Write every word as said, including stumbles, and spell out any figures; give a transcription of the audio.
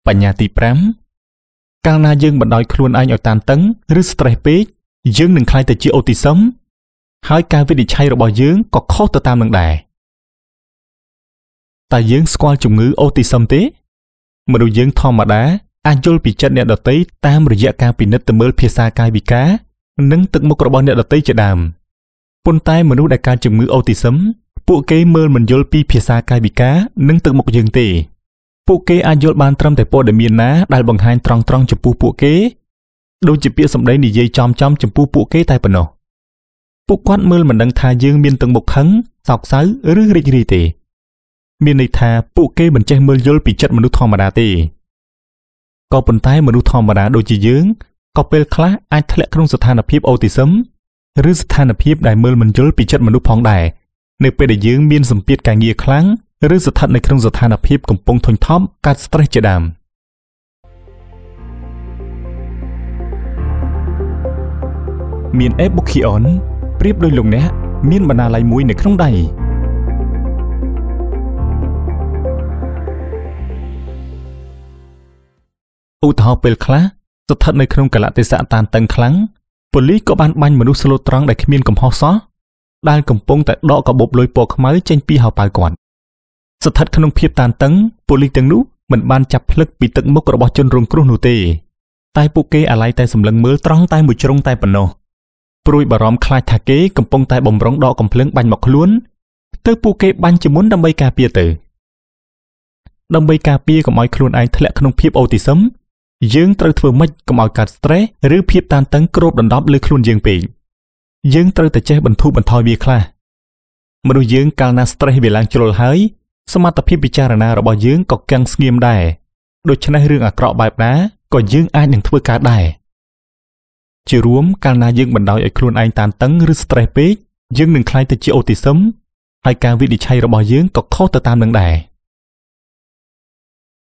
បញ្ញត្តិប្រាំកាលណាយើងបណ្ដោយខ្លួនឯងឲ្យតានតឹងឬ stress ពេកយើងនឹងខ្លាយទៅជា autism ហើយការវិនិច្ឆ័យរបស់យើងក៏ខុសទៅតាមនឹងដែរតែយើងស្គាល់ជំងឺ autism ទេមនុស្សយើងធម្មតាអាចយល់ពីចិត្តអ្នកដទៃតាមរយៈការពិនិត្យទៅមើលភាសាកាយវិការនិងទឹកមុខរបស់អ្នកដទៃជាដើមប៉ុន្តែមនុស្សដែលកើតជំងឺ autism ពួកគេមើលមិនយល់ពីភាសាកាយវិការនិងទឹកមុខយើងទេពួកគេអាចយល់បានត្រឹមតែព័ត៌មានណាដែលបង្ហាញត្រង់ត្រង់ចំពោះពួកគេដូចជាពាក្យសម្ដីនិយាយចំចំចំពោះពួកគេតែប៉ុណ្ណោះពួកគាត់មើលមិនដឹងថាយើងមានទឹកមុខខឹងសោកសៅឬរីករាយទេមានន័យថាពួកគេមិនចេះមើលយល់ពីចិត្តមនុស្សធម្មតាទេក៏ប៉ុន្តែមនុស្សធម្មតាដូចជាយើងក៏ពេលខ្លះអាចធ្លាក់ក្នុងស្ថានភាព autism ឬស្ថានភាពដែលមើលមិនយល់ពីចិត្តមនុស្សផងដែរនៅពេលដែលយើងមានសម្ពាធការងារខ្លាំងឬស្ថិតនៅក្នុងស្ថានភាពកំពុងធុញថប់កើត stress ជាដើមមាន Ebukion ប្រៀបដូចលោកអ្នកមានបណ្ណាល័យមួយនៅក្នុងដៃឧទាហរណ៍ពេលខ្លះស្ថិតនៅក្នុងកលៈទេសៈតានតឹងខ្លាំងប៉ូលីសក៏បានបាញ់មនុស្សស្លូតត្រង់ដែលគ្មានកំហុសសោះដែលកំពុងតែដកកាបូបលុយពណ៌ខ្មៅចេញពីហោប៉ៅគាត់ស្ថិតក្នុងភាពតានតឹងប៉ូលីសទាំងនោះមិនបានចាប់ភ្លឹកពីទឹកមុខរបស់ជនរងគ្រោះនោះទេតែពួកគេអាឡ័យតែសម្លឹងមើលត្រង់តែមួយជ្រុងតែប៉ុណ្ណោះព្រួយបារម្ភខ្លាចថាគេកំពុងតែបំរុងដកកំភ្លើងបាញ់មកខ្លួនទើបពួកគេបាញ់ជាមុនដើម្បីការពារទៅដើម្បីការពារកុំឲ្យខ្លួនឯងធ្លាក់ក្នុងភាព autism យើងត្រូវធ្វើម៉េចកុំឲ្យកើត stress ឬភាពតានតឹងគ្របដណ្ដប់លើខ្លួនយើងពេកយើងត្រូវតែចេះបន្ធូរបន្ថយវាខ្លះមនុស្សយើងកាលណា stress វាឡើងជ្រុលហើយសមត្ថភាពពិចារណារបស់យើងក៏កាំងស្ងៀមដែរដូច្នេះរឿងអាក្រក់បែបណាក៏យើងអាចនឹងធ្វើកើតដែរជារួមកាលណាយើងបណ្ដោយឲ្យខ្លួនឯងតានតឹងឬ stress ពេកយើងនឹងក្លាយទៅជា autism ហើយការវិនិច្ឆ័យរបស់យើងក៏ខុសទៅតាមនឹងដែរ